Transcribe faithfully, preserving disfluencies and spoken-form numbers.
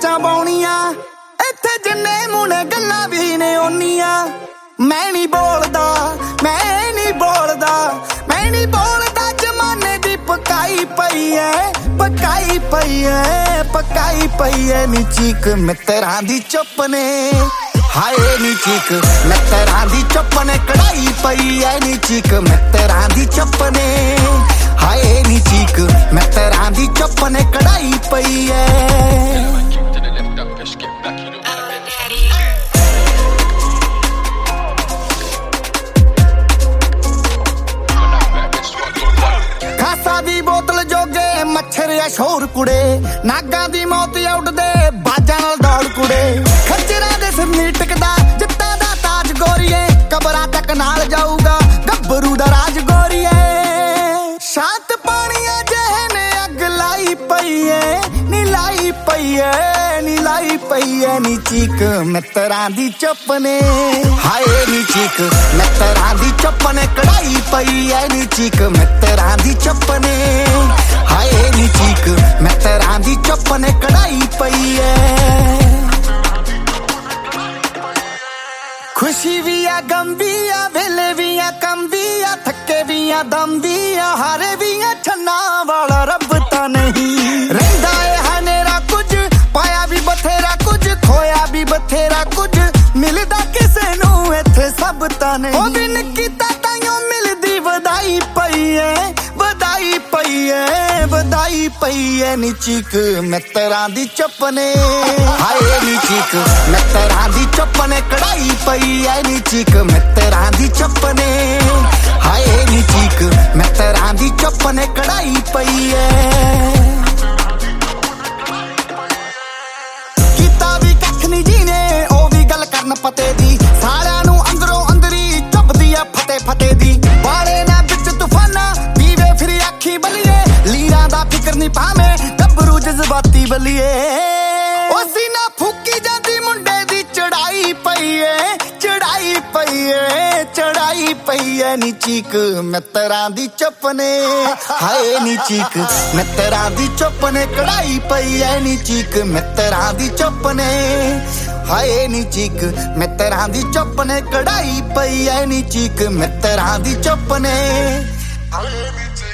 ਮੱਚਾਂ ਪਾਉਣੀਆਂ ਇੱਥੇ ਜਿੰਨੇ ਮੁੰਡੇ ਗੱਲਾਂ ਵੀ ਨੇ ਓਨੀਆਂ। ਮੈਂ ਨਹੀਂ ਬੋਲਦਾ ਮੈਂ ਨਹੀਂ ਬੋਲਦਾ ਮੈਂ ਨਹੀਂ ਬੋਲਦਾ ਜ਼ਮਾਨੇ ਦੀ ਪਕਾਈ ਪਈ ਐ ਪਕਾਈ ਪਈ ਐ ਪਕਾਈ ਪਈ ਐ ਨੀ ਚੀਕ ਮਿੱਤਰਾਂ ਦੀ ਚੁੱਪ ਨੇ ਹਾਏ ਨੀ ਚੀਕ ਮਿੱਤਰਾਂ ਦੀ ਚੁੱਪ ਨੇ ਕੜਾਈ ਪਈ ਐ ਨੀ ਚੀਕ ਮਿੱਤਰਾਂ ਦੀ ਚੁੱਪ ਨੇ ਹਾਏ ਨੀ ਚੀਕ ਮਿੱਤਰਾਂ ਦੀ ਚੁੱਪ ਨੇ ਕੜਾਈ ਪਈ ਐ। ਬੋਤਲ ਜੋਗੇ ਮੱਛਰ ਆ ਸ਼ੋਰ ਕੁੜੇ ਨਾਗਾਂ ਦੀ ਮੌਤ ਉੱਡਦੇ ਬਾਜਾਂ ਨਾਲ ਦੌੜ ਕੁੜੇ ਖੱਜਰਾਂ ਦੇ ਸਿਰ ਨੀ ਟਿਕਦਾ ਜਿੱਤਾਂ ਦਾ ਤਾਜ ਗੋਰੀਏ ਕਬਰਾਂ ਤੱਕ ਨਾਲ ਜਾਊਗਾ ਗੱਭਰੂ ਦਾ ਰਾਜ ਗੋਰੀਏ। ਸ਼ਾਂਤ ਪਾਣੀਆਂ ਜਿਹੇ ਨੇ ਅੱਗ ਲਾਈ ਪਈ ਏ ਨੀ ਲਾਈ ਪਈ ਏ ਨੀ ਲਾਈ ਪਈ ਏ ਨੀ ਚੀਕ ਮਿੱਤਰਾਂ ਦੀ ਚੁੱਪ ਨੇ ਹਾਏ ਨੀ ਚੀਕ ਮਿੱਤਰਾਂ ਦੀ ਚੁੱਪ ਨੇ ਕੜਾਈ ਪਈ ਏ ਨੀ ਚੀਕ ਮਿੱਤਰਾਂ ਦੀ ਚੁੱਪ ਨੇ ਹਾਏ ਨੀ ਚੀਕ ਮਿੱਤਰਾਂ ਦੀ ਚੁੱਪ ਨੇ ਕੜਾਈ ਪਈ ਏ। ਖੁਸ਼ੀ ਵੀ ਆ ਗਮ ਵੀ ਆ ਵੇਲੇ ਵੀ ਆ ਕੰਮ ਵੀ ਆ ਥੱਕੇ ਵੀ ਆ ਦਮ ਵੀ ਆ ਹਾਰੇ ਵੀ ਆ ਛੰਨਾ ਵਾਲਾ ਰੱਬ ਤਾਂ ਨਹੀਂ ਰਹਿੰਦਾ ਏ ਹਨੇਰਾ ਕੁਝ ਪਾਇਆ ਵੀ ਬਥੇਰਾ ਕੁਝ ਖੋਇਆ ਵੀ ਬਥੇਰਾ ਕੁਝ ਮਿਲਦਾ ਕਿਸੇ ਨੂੰ ਇੱਥੇ ਸਭ ਤਾਂ ਨਹੀਂ ਉਹ ਦਿਨ ਕੀਤਾ ਤਾਈਓ ਮਿਲਦੀ ਵਧਾਈ ਪਈ ਏ ਵਧਾਈ ਪਈ ਏ ਵਧਾਈ ਪਈ ਏ ਨੀ ਚੀਕ ਮਿੱਤਰਾਂ ਦੀ ਚੁੱਪ ਨੇ ਹਾਏ ਨੀ ਚੀਕ ਮਿੱਤਰਾਂ ਦੀ ਚੁੱਪ ਨੇ ਕੜਾਈ ਪਈ ਏ ਨੀ ਚੀਕ ਮਿੱਤਰਾਂ ਦੀ ਚੁੱਪ ਨੇ ਹਾਏ ਨੀ ਚੀਕ ਮਿੱਤਰਾਂ ਦੀ ਚੁੱਪ ਨੇ ਕੜਾਈ ਪਈ ਏ। ਕੀਤਾ ਵੀ ਕੱਖ ਨੀ ਜੀ ਨੇ ਉਹ ਵੀ ਗੱਲ ਕਰਨ ਪਤੇ ਦੀ ਸਾਰਿਆਂ ਨੂੰ ਅੰਦਰੋਂ ਅੰਦਰੀ ਚੁੱਭਦੀ ਆ ਫਤੇ ਫਤੇ ਦੀ ਬਾਲੇ ਨਾ ਵਿੱਚ ਤੂਫਾਨਾਂ ਦੀਵੇ ਫਿਰ ਅੱਖੀ ਬਲੀਏ ਲੀਰਾਂ ਦਾ ਫਿਕਰ ਨੀ ਪਾਵੇਂ ਗੱਭਰੂ ਜਜ਼ਬਾਤੀ ਬਲੀਏ ਉਹ ਸੀਨਾ ਫੂਕੀ ਜਾਂਦੀ ਮੁੰਡੇ ਦੀ ਚੜਾਈ ਪਈ ਏ ਚੜਾਈ ਪਈ ਏ ਚੜਾਈ ਪਈ ਏ ਨੀ ਚੀਕ ਮਿੱਤਰਾਂ ਦੀ ਚੁੱਪ ਨੇ ਹਾਏ ਨੀ ਚੀਕ ਮਿੱਤਰਾਂ ਦੀ ਚੁੱਪ ਨੇ ਕੜਾਈ ਪਈ ਏ ਨੀ ਚੀਕ ਮਿੱਤਰਾਂ ਦੀ ਚੁੱਪ ਨੇ ਹਾਏ ਨੀ ਚੀਕ ਮਿੱਤਰਾਂ ਦੀ ਚੁੱਪ ਨੇ ਕੜਾਈ ਪਈ ਏ ਨੀ ਚੀਕ ਮਿੱਤਰਾਂ ਦੀ ਚੁੱਪ ਨੇ ਹਾਏ ਨੀ ਚੀਕ।